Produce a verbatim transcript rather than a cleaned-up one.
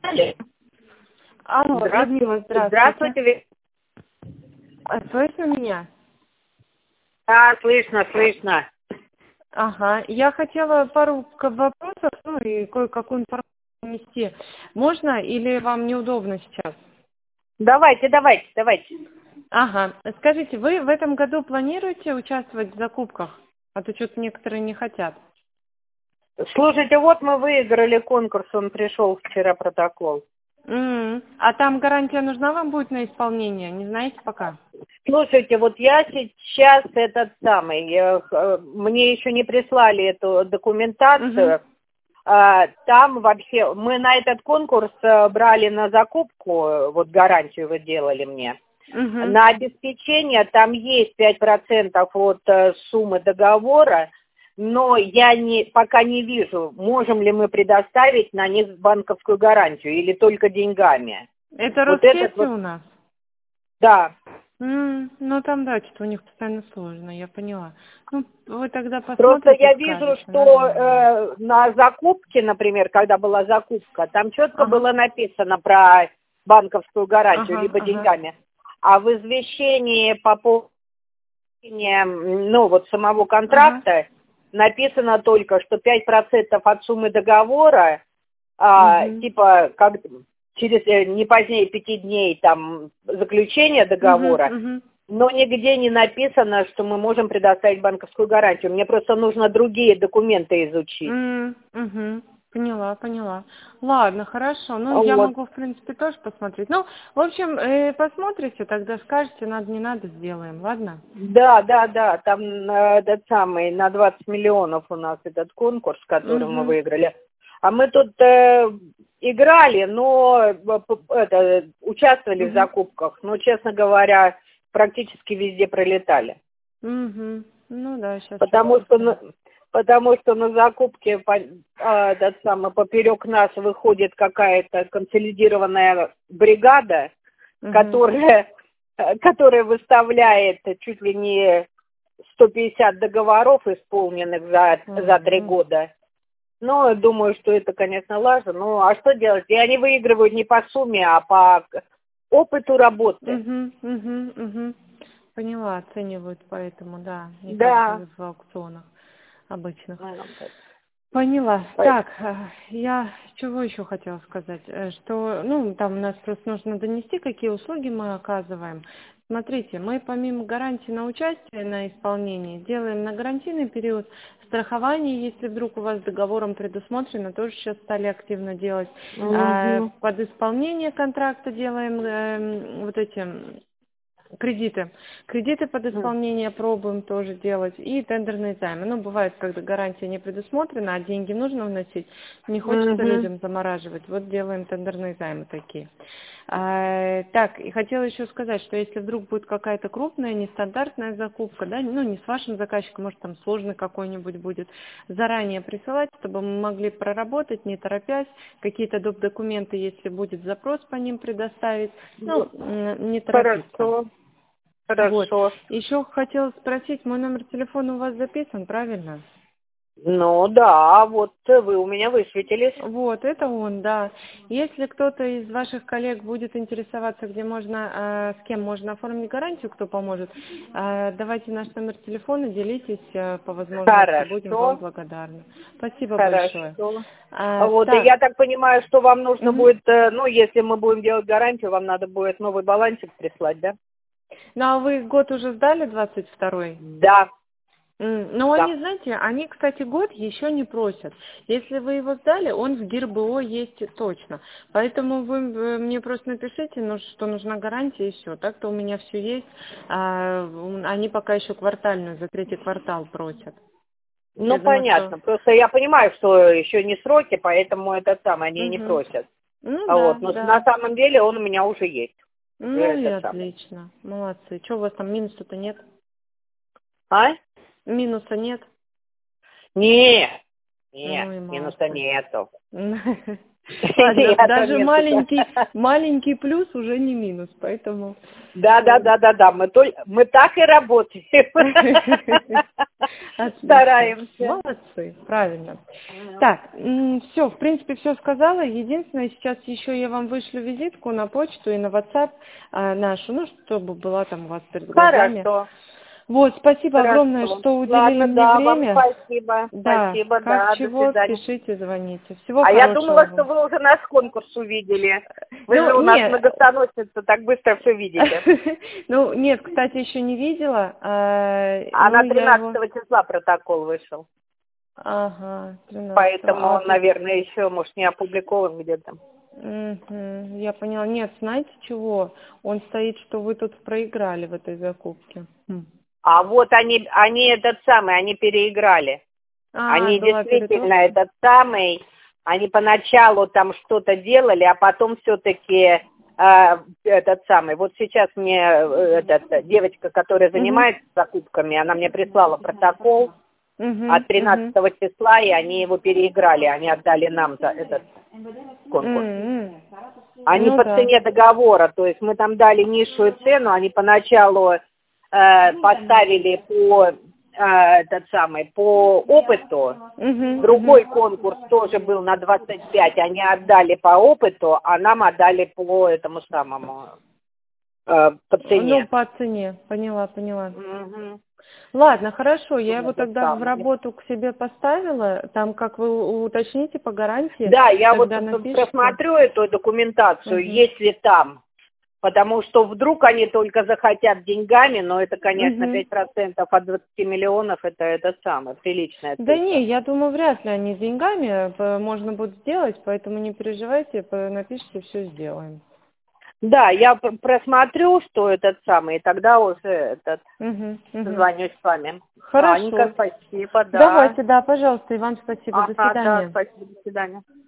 Алло, Людмила, здравствуйте. Здравствуйте. А, слышно меня? Да, слышно, слышно. Ага, я хотела пару к- вопросов, ну и кое-какую информацию внести. Можно или вам неудобно сейчас? Давайте, давайте, давайте. Ага, скажите, вы в этом году планируете участвовать в закупках? А то что-то некоторые не хотят. Слушайте, вот мы выиграли конкурс, он пришел вчера протокол. М, А там гарантия нужна вам будет на исполнение? Не знаете пока? Слушайте, вот я сейчас этот самый, э, х- мне еще не прислали эту документацию. Угу. А, Там вообще, мы на этот конкурс э, брали на закупку, э, вот гарантию вы делали мне. Угу. На обеспечение там есть пять процентов от э, суммы договора, но я не, пока не вижу, можем ли мы предоставить на них банковскую гарантию или только деньгами. Это Вот этот Роскетти вот, у нас? да. М, Ну там да, что-то у них постоянно сложно, я поняла. Ну, вы тогда Просто посмотрите, я вижу, скажете, что нормально ли. э, на закупке, например, когда была закупка, там четко Ага, было написано про банковскую гарантию, ага, либо ага, деньгами. А в извещении по поводу, ну, вот самого ага. контракта написано только, что пять процентов от суммы договора, а, Угу, типа, как через э, не позднее пяти дней там заключения угу, договора, угу. но нигде не написано, что мы можем предоставить банковскую гарантию. Мне просто нужно другие документы изучить. М, Угу. Поняла, поняла. Ладно, хорошо. Ну, я Вот. могу, в принципе, тоже посмотреть. Ну, в общем, э, посмотрите, тогда скажете, надо, не надо, сделаем, ладно? Да, да, да, там э, этот самый, на двадцать миллионов у нас этот конкурс, который мы Угу, выиграли. А мы тут э, играли, но э, п- это, участвовали в угу, закупках, но, честно говоря, практически везде пролетали. угу. Ну да, сейчас что-то Потому что такое. на, потому что на закупке по, а, этот самый, поперек нас выходит какая-то консолидированная бригада, Угу, которая, которая выставляет чуть ли не сто пятьдесят договоров, исполненных за, за три угу. года. Ну, думаю, что это, конечно, лажа. Ну, а что делать? И они выигрывают не по сумме, а по опыту работы. Угу, угу, угу. Поняла, оценивают поэтому, да, не как Да. в аукционах обычных. Ну, Поняла. по- Так, э, я чего еще хотела сказать, Э, что, ну, там у нас просто нужно донести, какие услуги мы оказываем. Смотрите, мы помимо гарантии на участие на исполнении делаем на гарантийный период страхование, если вдруг у вас договором предусмотрено, тоже сейчас стали активно делать. А, Мгм. Под исполнение контракта делаем эм, вот эти кредиты. Кредиты под исполнение пробуем тоже делать. И тендерные займы. Ну, бывает, когда гарантия не предусмотрена, а деньги нужно вносить. Не хочется Мгм. людям замораживать. Вот делаем тендерные займы такие. А, так, и хотела еще сказать, что если вдруг будет какая-то крупная, нестандартная закупка, да, ну, не с вашим заказчиком, может, там сложный какой-нибудь будет, заранее присылать, чтобы мы могли проработать, не торопясь, какие-то доп. Документы, если будет запрос по ним предоставить, ну, м, не торопиться. Хорошо, Вот. хорошо. Еще хотела спросить, мой номер телефона у вас записан, правильно? Ну да, вот вы у меня высветились. Вот, это он, да. Если кто-то из ваших коллег будет интересоваться, где можно, э, с кем можно оформить гарантию, кто поможет, э, давайте наш номер телефона, делитесь э, по возможности, будем вам Хорошо, благодарны. Спасибо большое. хорошо. А, Вот, и так, я так понимаю, что вам нужно мгм. будет, э, ну, если мы будем делать гарантию, вам надо будет новый балансик прислать, да? Ну а вы год уже сдали, двадцать второй? Да, М, Ну, да. они, знаете, они, кстати, год еще не просят. Если вы его сдали, он в ГИРБО есть точно. Поэтому вы э, мне просто напишите, ну, что нужна гарантия и все. Так-то у меня все есть. А, м, они пока еще квартальную, за третий квартал просят. Ну, Я думаю, что... понятно. Просто я понимаю, что еще не сроки, поэтому это самое, они не Мгм. просят. Ну, А да, вот, но на да. самом деле он у меня уже есть. Уже Ну, и это самое. отлично. Молодцы. Что у вас там, минуса-то нет? А? Минуса нет? Нет. Нет, Ну и минуса молодцы. нету. Ладно, Нету даже минуса. маленький, маленький плюс уже не минус, поэтому... Да, да, да, да, да. Мы, толь- мы так и работаем. Отлично. Стараемся. Молодцы, правильно. Так, все, в принципе, все сказала. Единственное, сейчас еще я вам вышлю визитку на почту и на WhatsApp а, нашу, ну, чтобы была там у вас перед глазами. Хорошо. Вот, спасибо Хорошо. огромное, что уделили Ладно, мне да, время. вам спасибо. Да, Спасибо, как да, до чего, свидания. пишите, звоните. Всего А хорошего я думала, вам. что вы уже наш конкурс увидели. Вы Ну, же у нас нет. многостоносница, так быстро все видите. Ну, нет, кстати, еще не видела. А, А ну, на я его... тринадцатого числа протокол вышел. Ага, тринадцатого. Поэтому А он, тут... наверное, еще, может, не опубликован где-то. Мгм, я поняла. Нет, знаете чего? Он стоит, что вы тут проиграли в этой закупке. Хм. А вот они, они этот самый, они переиграли. А, Они была действительно перетоска? этот самый, они поначалу там что-то делали, а потом все-таки э, этот самый. Вот сейчас мне э, этот, девочка, которая занимается Угу. закупками, она мне прислала протокол Угу, от тринадцатого числа, и они его переиграли, они отдали нам за этот конкурс. угу. Они Ну по да. цене договора, то есть мы там дали низшую цену, они поначалу э, поставили по э, этот самый по опыту. Угу, Другой угу. конкурс тоже был на двадцать пять, они отдали по опыту, а нам отдали по этому самому э, по Ну, цене. по цене. Поняла, поняла. Угу. Ладно, хорошо, я его Этот тогда в самый. работу к себе поставила. Там, как вы уточните по гарантии, Да, я вот тогда напишите. просмотрю эту документацию, Угу. если там. Потому что вдруг они только захотят деньгами, но это, конечно, Угу. пять процентов от двадцати миллионов, это, это самое, приличная цифра. Да не, я думаю, вряд ли они с деньгами п- можно будет сделать, поэтому не переживайте, п- напишите, все сделаем. Да, я пр- просмотрю, что этот самый, и тогда уже этот, Угу, угу. созвонюсь с вами. Хорошо. Анненька, спасибо, да. Давайте, да, пожалуйста, и вам спасибо. До Ага, да, свидания. спасибо, до свидания.